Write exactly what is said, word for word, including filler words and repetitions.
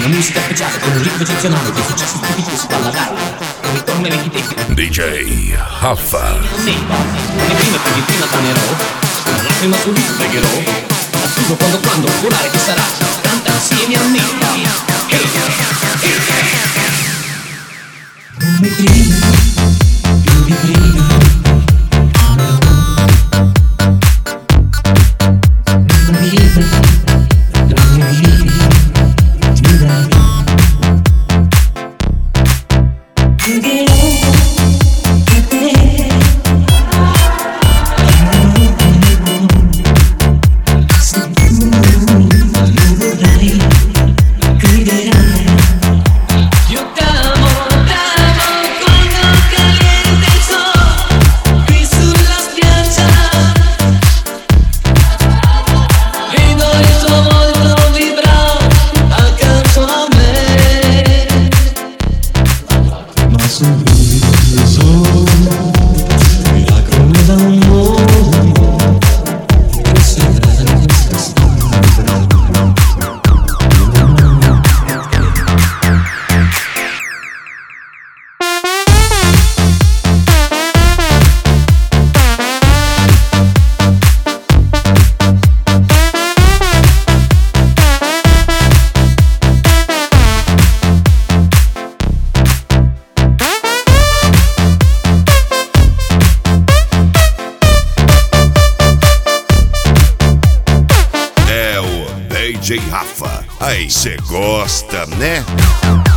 una musica speciale con un ritmo eccezionale, dei successi stupidi su palla dai, un ritorno ai vecchi tempi. D J Huffa. Sì, le prime più di prima tornerò, una lacrima sul viso pregherò, assurdo quando quando volare che sarà, canta insieme a me. Hey, hey, come prima, più di prima. D J Huffa. Aí, cê gosta, né?